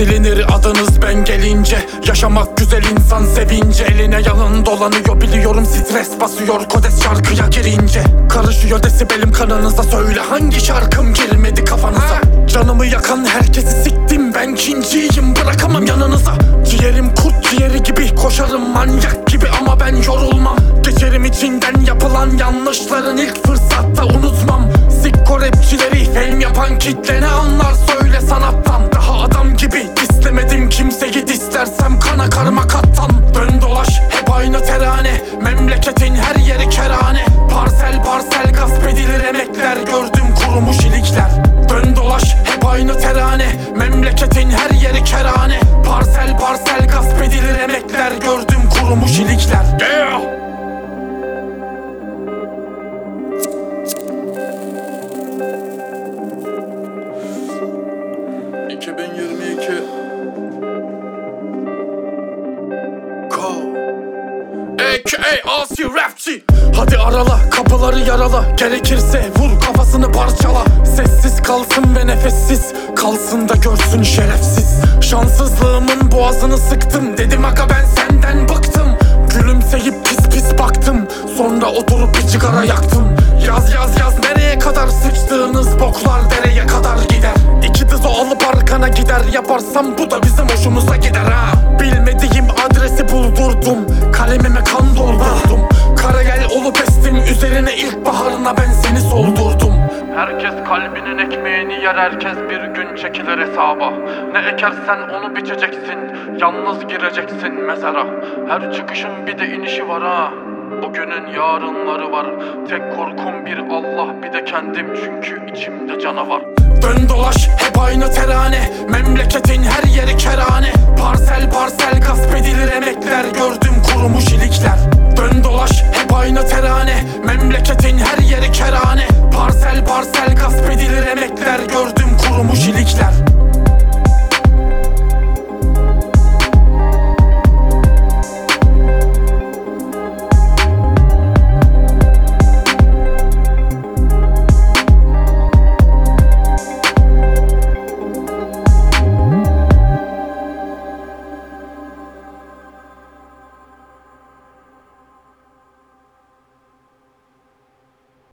silinir adınız ben gelince. Yaşamak güzel insan sevince. Eline yalan dolanıyor biliyorum, stres basıyor kodes şarkıya girince. Karışıyor desibelim kanınıza, söyle hangi şarkım girmedi kafanıza? Canımı yakan herkesi siktim, ben kinciyim, bırakamam yanınıza. Ciğerim kurt ciğeri gibi, koşarım manyak gibi ama ben yorulmam. Geçerim içinden yapılan yanlışların ilk fırsatta unutmam. Sikko rapçileri film yapan kitle ne anlar söyle sanattan. Daha adam gibi istemedim kimseyi, istersem kana karma kattan. Dön dolaş hep aynı terane, memleketin her yeri kerane. Parsel parsel gasp edilir emekler, gördüm kurumuş ilikler. Dön dolaş hep aynı terane, memleketin her yeri kerane. Parsel parsel gasp edilir emekler, gördüm kurumuş ilikler. Yeah! A.K.A. Asi rapçi. Hadi arala kapıları yarala, gerekirse vur kafasını parçala. Sessiz kalsın ve nefessiz kalsın da görsün şerefsiz. Şanssızlığımın boğazını sıktım, dedim aga ben senden bıktım. Gülümseyip pis pis baktım, sonra oturup bir sigara yaktım. Yaz yaz yaz nereye kadar, sıçtığınız boklar dereye kadar gider. İki dizo alıp arkana gider, yaparsam bu da bizim hoşumuza gider ha. Bilmediğim adresi buldurdum, kalemime kan doldurdum. Karayel olup estim üzerine, ilkbaharına ben seni soldurdum. Herkes kalbinin ekmeğini yer, herkes bir gün çekilir hesaba. Ne ekersen onu biçeceksin, yalnız gireceksin mezara. Her çıkışın bir de inişi var ha, bugünün yarınları var. Tek korkum bir Allah, bir de kendim, çünkü içimde canavar. Dön dolaş hep aynı terane, memleketin her yeri kerane. Parsel parsel gasp edilir emekler, gördüm kurumuş ilikler. Dön dolaş hep aynı terane, memleketin her yeri kerane. Parsel parsel